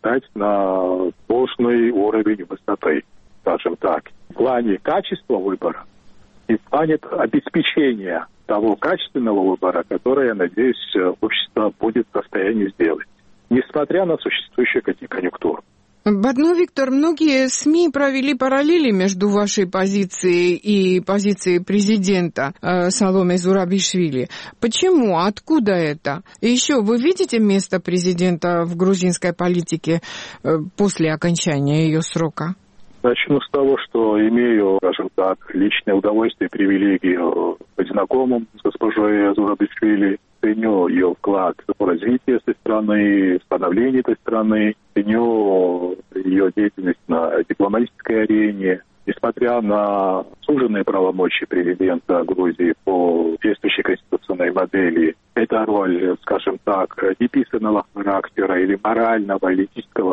стать на должный уровень высоты, скажем так, в плане качества выбора и в плане обеспечения того качественного выбора, который, я надеюсь, общество будет в состоянии сделать, несмотря на существующую конъюнктуру. Батну Виктор, многие СМИ провели параллели между вашей позицией и позицией президента Саломе Зурабишвили. Почему? Откуда это? И еще, вы видите место президента в грузинской политике после окончания ее срока? Начну с того, что имею, скажем так, личное удовольствие и привилегию быть знакомым с госпожой Зурабишвили. Ценю ее вклад в развитие этой страны, в становление этой страны, ценю ее деятельность на дипломатической арене. Несмотря на суженные полномочия президента Грузии по действующей конституционной модели, эта роль, скажем так, неписанного характера или морального, или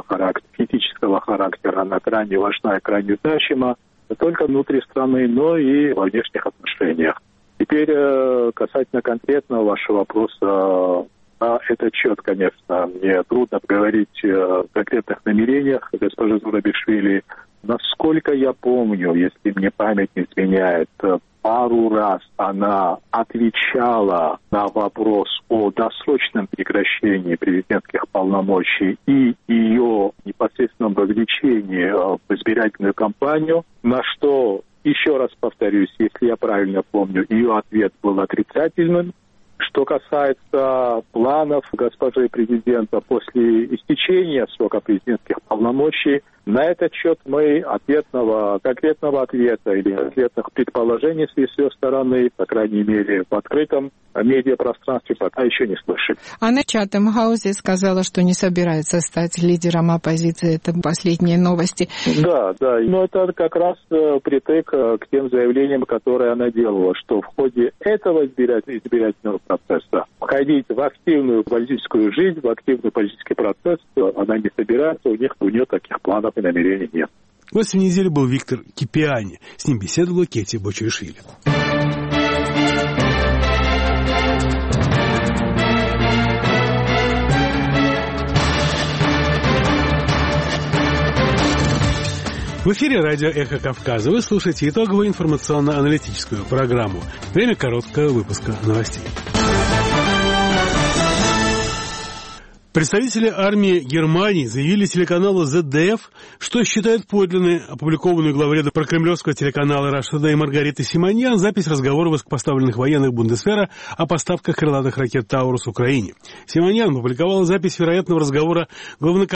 этического характера, она крайне важна и крайне значима не только внутри страны, но и во внешних отношениях. Теперь касательно конкретного вашего вопроса, на этот счет, конечно, мне трудно говорить о конкретных намерениях госпожи Зурабишвили. Насколько я помню, если мне память не изменяет, пару раз она отвечала на вопрос о досрочном прекращении президентских полномочий и ее непосредственном вовлечении в избирательную кампанию, на что, еще раз повторюсь, если я правильно помню, ее ответ был отрицательным. Что касается планов госпожи президента после истечения срока президентских полномочий, на этот счет мы конкретного ответа или конкретных предположений с ее стороны, по крайней мере, в открытом медиапространстве пока еще не слышали. Она в Чатем-хаусе сказала, что не собирается стать лидером оппозиции. Это последние новости. Да. Но это как раз притык к тем заявлениям, которые она делала, что в ходе этого избирательного процесса входить в активную политическую жизнь, в активный политический процесс она не собирается, у нее таких планов и намерений нет. Гостем недели был Виктор Кипиани. С ним беседовала Кетти Бочуишвили. В эфире радио «Эхо Кавказа». Вы слушаете итоговую информационно-аналитическую программу. Время короткого выпуска новостей. Представители армии Германии заявили телеканалу ZDF, что считают подлинной опубликованную главреда прокремлевского телеканала Russia Today Маргариты Симоньян запись разговора высокопоставленных военных Бундесвера о поставках крылатых ракет «Таурус» Украине. Симоньян опубликовала запись вероятного разговора главнокомандующего